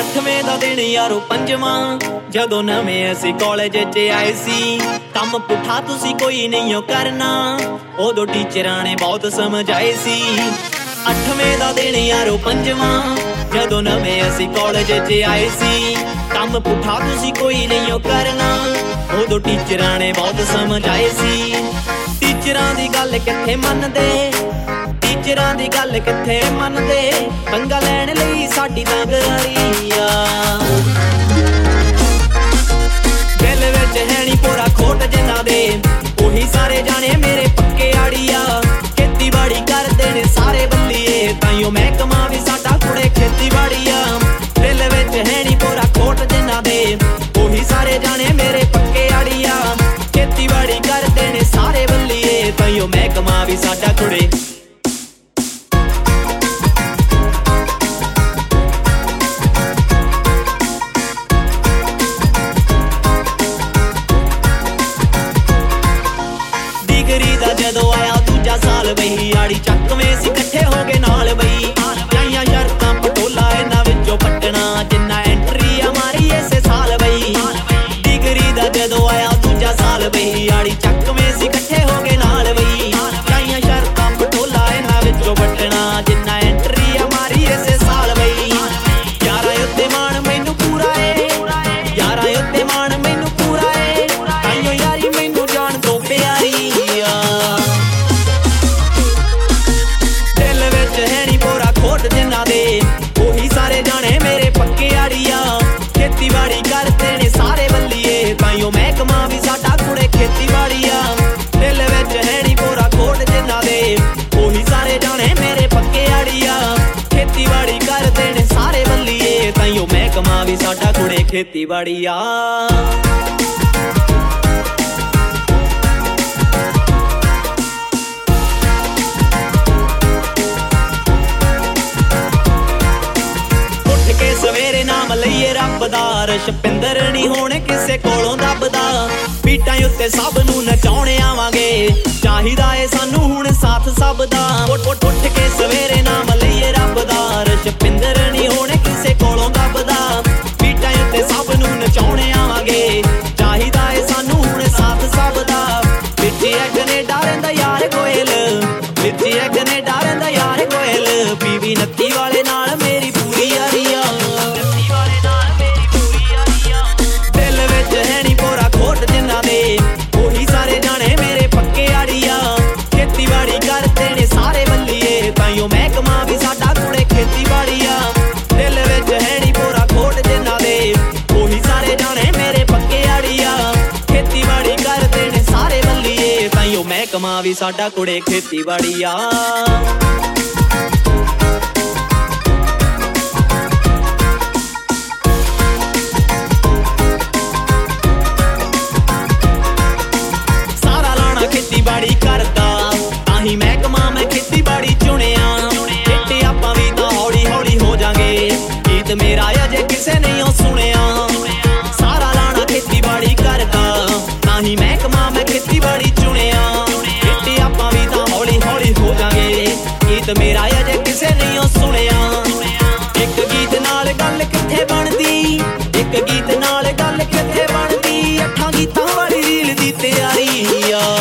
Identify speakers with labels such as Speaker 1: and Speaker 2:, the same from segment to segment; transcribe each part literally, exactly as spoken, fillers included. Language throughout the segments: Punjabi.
Speaker 1: ਅੱਠਵੇਂ ਦਾ ਦਿਨ ਯਾਰੋ ਪੰਜਵਾਂ, ਜਦੋਂ ਨਵੇਂ ਅਸੀਂ ਕਾਲਜ 'ਚ ਆਏ ਸੀ। ਕੰਮ ਪੁੱਠਾ ਤੁਸੀਂ ਕੋਈ ਨਹੀਂ ਓ ਕਰਨਾ, ਉਦੋਂ ਟੀਚਰਾਂ ਨੇ ਬਹੁਤ ਸਮਝਾਏ ਸੀ। ਅੱਠਵੇਂ ਦਾ ਦਿਨ ਯਾਰੋ ਪੰਜਵਾਂ, ਜਦੋਂ ਨਵੇਂ ਅਸੀਂ ਕਾਲਜ 'ਚ ਆਏ ਸੀ। ਕੰਮ ਪੁੱਠਾ ਤੁਸੀਂ ਕੋਈ ਨਹੀਂ ਓ ਕਰਨਾ, ਉਦੋਂ ਟੀਚਰਾਂ ਨੇ ਬਹੁਤ ਸਮਝਾਏ ਸੀ। ਟੀਚਰਾਂ ਦੀ ਗੱਲ ਕਿੱਥੇ ਮੰਨਦੇ, ਟੀਚਰਾਂ ਦੀ ਗੱਲ ਕਿੱਥੇ ਮੰਨਦੇ, ਪੰਗਾ ਲੈਣ ਲਈ ਸਾਡੀ ਤਾਂ ਗਰਾਰੀ ਆ। ਦਿਲ ਵਿੱਚ ਹੈ ਨੀ ਪੂਰਾ ਖੋਟ ਜਿਨ੍ਹਾਂ ਦੇ, ਉਹੀ ਸਾਰੇ ਜਾਣੇ ਮੇਰੇ ਪੱਕੇ ਆੜੀ ਆ। ਖੇਤੀਬਾੜੀ ਕਰਦੇ ਨੇ ਸਾਰੇ ਬੱਲੀਏ, ਤਾਈਓ ਮਹਿਕਮਾ ਵੀ ਸਾਡਾ ਕੁੜੇ ਖੇਤੀਬਾੜੀ ਆ। ਦਿਲ ਵਿੱਚ ਹੈ ਨੀ ਪੂਰਾ ਖੋਟ ਜਿਨ੍ਹਾਂ ਦੇ, ਉਹੀ ਸਾਰੇ ਜਾਣੇ ਮੇਰੇ ਪੱਕੇ ਆੜੀ ਆ। ਖੇਤੀਬਾੜੀ ਕਰਦੇ ਨੇ ਸਾਰੇ ਬੱਲੀਏ, ਤਾਈਓ ਮਹਿਕਮਾ ਵੀ ਸਾਡਾ ਕੁੜੇ। ਜਦੋਂ ਆਇਆ ਦੂਜਾ ਸਾਲ ਬਈ, ਆੜੀ ਚੱਕਵੇਂ ਸੀ ਇਕੱਠੇ ਹੋ ਗਏ ਨਾਲ ਬਈ। ਆਈਆਂ ਸ਼ਰਤਾਂ ਪਟੋਲਾ ਇਹਨਾਂ ਵਿੱਚੋਂ ਪੱਟਣਾ, ਜਿੰਨਾ ਐਂਟਰੀ ਆ ਮਾਰੀ ਇਸੇ ਸਾਲ ਬਈ। ਡਿਗਰੀ ਦਾ ਜਦੋਂ ਆਇਆ ਦੂਜਾ ਸਾਲ ਬਈ, ਆੜੀ ਚੱਕਵੇਂ ਸੀ ਇਕੱਠੇ ਹੋ ਗਏ ਨਾਲ ਬਈ। ਆਈਆਂ ਸ਼ਰਤਾਂ ਪਟੋਲਾ ਇਹਨਾਂ ਵਿੱਚੋਂ ਪੱਟਣਾ, ਜਿੰਨਾ ਐਂਟਰੀ ਆ ਮਾਰੀ ਇਸੇ ਸਾਲ ਬਈ। ਯਾਰਾਂ ਉੱਤੇ ਮਾਣ ਮੈਨੂੰ ਪੂਰਾ ਏ, ਯਾਰਾਂ ਉੱਤੇ ਮਾਣ ਮੈਨੂੰ ਪੂਰਾ ਏ, ਤਾਈਓ ਯਾਰੀ ਮੈਨੂੰ ਜਾਣ ਤੋਂ ਪਿਆਰੀ ਆ। ਜਿਨ੍ਹਾਂ ਦੇ, ਉਹੀ ਸਾਰੇ ਜਾਣੇ ਮੇਰੇ ਪੱਕੇ ਆੜੀ ਆ। ਖੇਤੀਬਾੜੀ ਕਰਦੇ ਨੇ ਸਾਰੇ ਬੱਲੀਏ, ਤਾਈਓ ਮਹਿਕਮਾ ਵੀ ਸਾਡਾ ਕੁੜੇ ਖੇਤੀਬਾੜੀ ਆ। ਦਿਲ ਵਿੱਚ ਹੈ ਨੀ ਪੂਰਾ ਖੋਟ ਜਿਨ੍ਹਾਂ ਦੇ, ਉਹੀ ਸਾਰੇ ਜਾਣੇ ਮੇਰੇ ਪੱਕੇ ਆੜੀ ਆ। ਖੇਤੀਬਾੜੀ ਕਰਦੇ ਨੇ ਸਾਰੇ ਬੱਲੀਏ, ਤਾਈਓ ਮਹਿਕਮਾ ਵੀ ਸਾਡਾ ਕੁੜੇ ਖੇਤੀਬਾੜੀ ਆ। ਸਵੇਰੇ ਨਾਮ ਲਈਏ ਰੱਬ ਦਾ, ਰਸ਼ਪਿੰਦਰ ਨੀ ਹੋਣ ਕਿਸੇ ਕੋਲੋਂ ਦੱਬਦਾ। ਬੀਟਾਂ ਉੱਤੇ ਸਭ ਨੂੰ ਨਚਾਉਣ ਆਵਾਂਗੇ, ਚਾਹੀਦਾ ਏ ਸਾਨੂੰ ਹੁਣ ਸਾਥ ਸਭ ਦਾ। ਉੱਠ ਉੱਠ ਕੇ ਸਵੇਰੇ ਨਾਮ ਲਈਏ ਰੱਬ ਦਾ, ਰਸ਼ਪਿੰਦਰ ਨੀ ਹੋਣ ਕਿਸੇ ਕੋਲੋਂ ਦੱਬਦਾ। ਬੀਟਾਂ ਉੱਤੇ ਸਭ ਨੂੰ ਨਚਾਉਣ ਆਵਾਂਗੇ, ਚਾਹੀਦਾ ਏ ਸਾਨੂੰ ਹੁਣ ਸਾਥ ਸਭ ਦਾ। ਵਿੱਚ ਕੈਨੇਡਾ ਰਹਿੰਦਾ ਯਾਰ ਕੋਇਲ, ਵਿੱਚ ਕੈਨੇਡਾ ਰਹਿੰਦਾ ਯਾਰ ਕੋਇਲ, ਬੀਵੀ ਨੱਤੀ ਵਾਲੇ ਨਾਲ ਮੇਰੀ ਪੂਰੀ ਯਾਰੀ ਆ। ਉਹੀ ਸਾਰੇ ਜਾਣੇ ਮੇਰੇ ਪੱਕੇ ਆੜੀ ਆ। ਖੇਤੀਬਾੜੀ ਕਰਦੇ ਨੇ ਸਾਰੇ ਬੱਲੀਏ, ਤਾਈਓ ਮਹਿਕਮਾ ਵੀ ਸਾਡਾ ਕੁੜੇ ਖੇਤੀਬਾੜੀ ਆ। ਦਿਲ ਵਿੱਚ ਹੈ ਨੀ ਪੂਰਾ ਖੋਟ ਜਿਨ੍ਹਾਂ ਦੇ, ਉਹੀ ਸਾਰੇ ਜਾਣੇ ਮੇਰੇ ਪੱਕੇ ਆੜੀ ਆ। ਖੇਤੀਬਾੜੀ ਕਰਦੇ ਨੇ ਸਾਰੇ ਬੱਲੀਏ, ਤਾਈਓ ਮਹਿਕਮਾ ਵੀ ਸਾਡਾ ਕੁੜੇ ਖੇਤੀਬਾੜੀ ਆ। ਖੇਤੀਬਾੜੀ ਕਰਦਾ ਤਾਹੀਂ ਮਹਿਕਮਾ ਮੈਂ ਖੇਤੀਬਾੜੀ ਚੁਣਿਆ। ਇੱਥੇ ਆਪਾਂ ਵੀ ਤਾਂ ਹੌਲੀ ਹੌਲੀ ਹੋ ਜਾਗੇ, ਗੀਤ ਮੇਰਾ ਅਜੇ ਕਿਸੇ ਨਹੀਂ ਓ ਸੁਣਿਆ। ਸਾਰਾ ਲਾਣਾ ਖੇਤੀਬਾੜੀ ਕਰਦਾ ਤਾਹੀਂ ਮਹਿਕਮਾ ਮੈਂ ਖੇਤੀਬਾੜੀ ਚੁਣਿਆ। ਇੱਥੇ ਆਪਾਂ ਵੀ ਤਾਂ ਹੌਲੀ ਹੌਲੀ ਹੋ ਜਾਗੇ, ਗੀਤ ਮੇਰਾ ਅਜੇ ਕਿਸੇ ਨਹੀਂ ਓ ਸੁਣਿਆ। ਇੱਕ ਗੀਤ ਨਾਲ ਗੱਲ ਕਿੱਥੇ ਬਣਦੀ, ਇੱਕ ਗੀਤ ਨਾਲ ਗੱਲ ਕਿੱਥੇ ਬਣਦੀ, ਅੱਠਾਂ ਗੀਤਾਂ ਵਾਲੀ ਰੀਲ ਦੀ ਤਿਆਰੀ ਆ।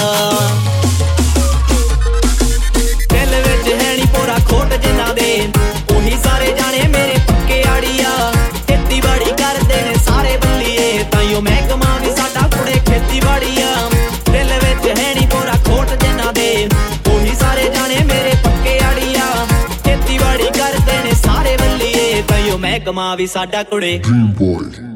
Speaker 1: ਦਿਲ ਵਿੱਚ ਹੈ ਨੀ ਪੂਰਾ ਖੋਟ ਜਿਨ੍ਹਾਂ ਦੇ, ਉਹੀ ਸਾਰੇ ਜਾਣੇ ਮੇਰੇ ਪੱਕੇ ਆੜੀ ਆ। ਖੇਤੀਬਾੜੀ ਕਰਦੇ ਨੇ ਸਾਰੇ ਬੱਲੀਏ, ਤਾਈਓ ਮਹਿਕਮਾ ਵੀ ਸਾਡਾ ਕੁੜੇ ਖੇਤੀਬਾੜੀ ਆ। ਦਿਲ ਵਿੱਚ ਹੈ ਨੀ ਪੂਰਾ ਖੋਟ ਜਿਨ੍ਹਾਂ ਦੇ, ਉਹੀ ਸਾਰੇ ਜਾਣੇ ਮੇਰੇ ਪੱਕੇ ਆੜੀ ਆ। ਖੇਤੀਬਾੜੀ ਕਰਦੇ ਨੇ ਸਾਰੇ ਬੱਲੀਏ, ਤਾਈਓ ਮਹਿਕਮਾ ਵੀ ਸਾਡਾ ਕੁੜੇ।